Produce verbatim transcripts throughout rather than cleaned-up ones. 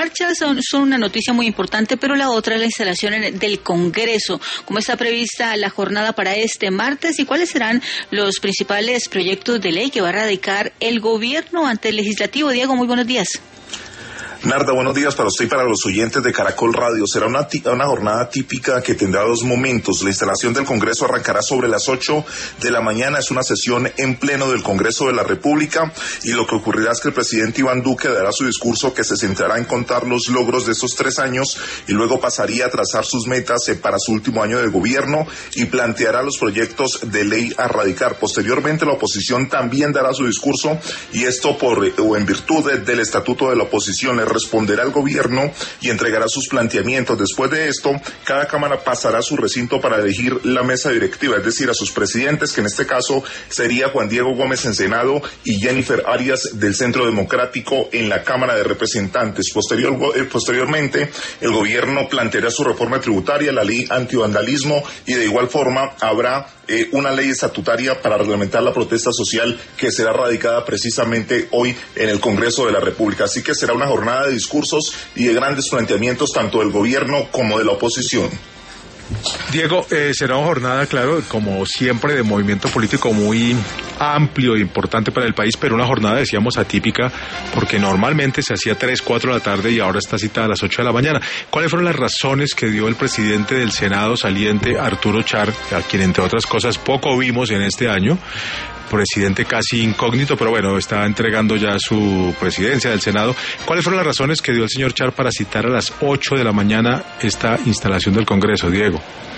marchas son, son una noticia muy importante, pero la otra es la instalación en, del Congreso. ¿Cómo está prevista la jornada para este martes y cuáles serán los principales proyectos de ley que va a radicar el gobierno ante el legislativo? Diego, muy buenos días. Narda, buenos días para usted y para los oyentes de Caracol Radio. Será una, una jornada típica que tendrá dos momentos. La instalación del Congreso arrancará sobre las ocho de la mañana. Es una sesión en pleno del Congreso de la República y lo que ocurrirá es que el presidente Iván Duque dará su discurso que se centrará en contar los logros de estos tres años y luego pasaría a trazar sus metas para su último año de gobierno y planteará los proyectos de ley a radicar. Posteriormente la oposición también dará su discurso y esto por o en virtud del estatuto de la oposición. Le responderá al gobierno y entregará sus planteamientos. Después de esto, cada cámara pasará a su recinto para elegir la mesa directiva, es decir, a sus presidentes, que en este caso sería Juan Diego Gómez en Senado y Jennifer Arias del Centro Democrático en la Cámara de Representantes. Posterior, eh, posteriormente, el gobierno planteará su reforma tributaria, la ley antivandalismo y de igual forma habrá eh, una ley estatutaria para reglamentar la protesta social que será radicada precisamente hoy en el Congreso de la República. Así que será una jornada de discursos y de grandes planteamientos tanto del gobierno como de la oposición. Diego, eh, será una jornada, claro, como siempre, de movimiento político muy amplio e importante para el país, pero una jornada, decíamos, atípica, porque normalmente se hacía tres, cuatro de la tarde y ahora está citada a las ocho de la mañana. ¿Cuáles fueron las razones que dio el presidente del Senado saliente, Arturo Char, a quien, entre otras cosas, poco vimos en este año? Presidente casi incógnito, pero bueno, está entregando ya su presidencia del Senado. ¿Cuáles fueron las razones que dio el señor Char para citar a las ocho de la mañana esta instalación del Congreso, Diego?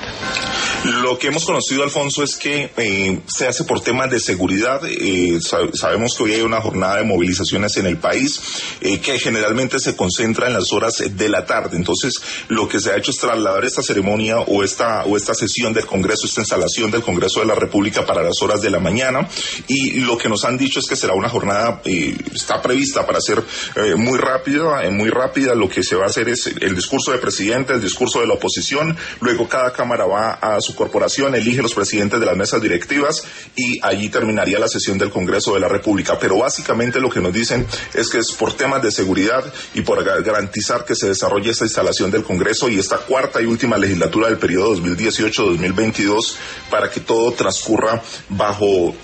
Lo que hemos conocido, Alfonso, es que eh, se hace por temas de seguridad. Eh, sab- sabemos que hoy hay una jornada de movilizaciones en el país eh, que generalmente se concentra en las horas de la tarde. Entonces, lo que se ha hecho es trasladar esta ceremonia o esta o esta sesión del Congreso, esta instalación del Congreso de la República para las horas de la mañana. Y lo que nos han dicho es que será una jornada, eh, está prevista para ser eh, muy rápida, eh, muy rápida. Lo que se va a hacer es el discurso del presidente, el discurso de la oposición. Luego cada cámara va a su corporación, elige los presidentes de las mesas directivas y allí terminaría la sesión del Congreso de la República. Pero básicamente lo que nos dicen es que es por temas de seguridad y por garantizar que se desarrolle esta instalación del Congreso y esta cuarta y última legislatura del periodo dos mil dieciocho a dos mil veintidós para que todo transcurra bajo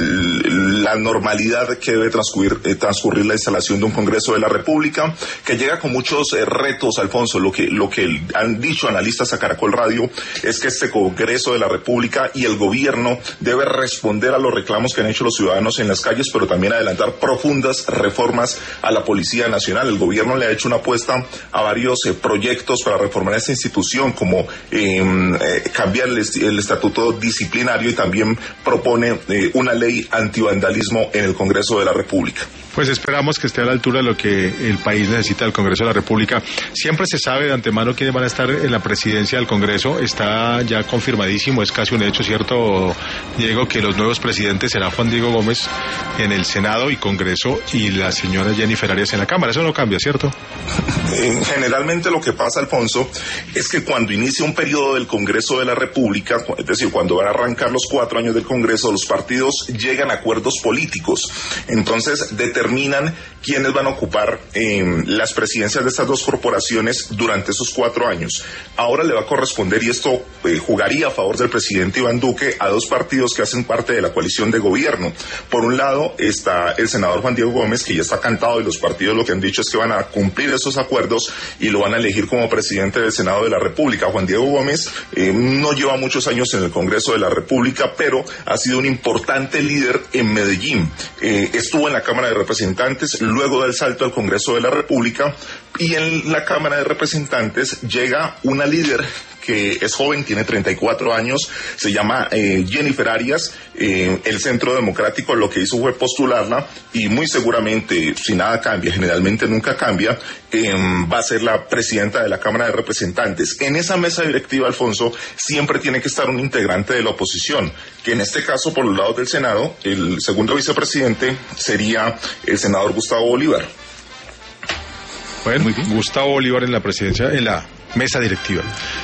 mm, la normalidad que debe transcurrir, eh, transcurrir la instalación de un Congreso de la República, que llega con muchos eh, retos, Alfonso. Lo que, lo que han dicho analistas a Caracol Radio es que este Congreso de la República y el gobierno debe responder a los reclamos que han hecho los ciudadanos en las calles, pero también adelantar profundas reformas a la Policía Nacional. El gobierno le ha hecho una apuesta a varios eh, proyectos para reformar esta institución, como eh, eh, cambiar el, est- el estatuto disciplinario y también propone eh, una ley antivandalismo en el Congreso de la República. Pues esperamos que esté a la altura de lo que el país necesita del Congreso de la República. Siempre se sabe de antemano quiénes van a estar en la presidencia del Congreso. Está ya confirmadísimo, es casi un hecho, ¿cierto, Diego? Que los nuevos presidentes serán Juan Diego Gómez en el Senado y Congreso y la señora Jennifer Arias en la Cámara. Eso no cambia, ¿cierto? Generalmente lo que pasa, Alfonso, es que cuando inicia un periodo del Congreso de la República, es decir, cuando van a arrancar los cuatro años del Congreso, los partidos llegan a acuerdos políticos. Entonces, determinan quiénes van a ocupar eh, las presidencias de estas dos corporaciones durante esos cuatro años. Ahora le va a corresponder, y esto eh, jugaría a favor del presidente Iván Duque, a dos partidos que hacen parte de la coalición de gobierno. Por un lado está el senador Juan Diego Gómez, que ya está cantado, y los partidos lo que han dicho es que van a cumplir esos acuerdos y lo van a elegir como presidente del Senado de la República. Juan Diego Gómez eh, no lleva muchos años en el Congreso de la República, pero ha sido un importante líder en Medellín. Eh, estuvo en la Cámara de Representantes, luego del salto al Congreso de la República, y en la Cámara de Representantes llega una líder que es joven, tiene treinta y cuatro años, se llama eh, Jennifer Arias. Eh, el Centro Democrático lo que hizo fue postularla y muy seguramente, si nada cambia, generalmente nunca cambia, eh, va a ser la presidenta de la Cámara de Representantes. En esa mesa directiva, Alfonso, siempre tiene que estar un integrante de la oposición, que en este caso, por los lados del Senado, el segundo vicepresidente sería el senador Gustavo Bolívar. Bueno, muy bien. Gustavo Bolívar en la presidencia, en la mesa directiva.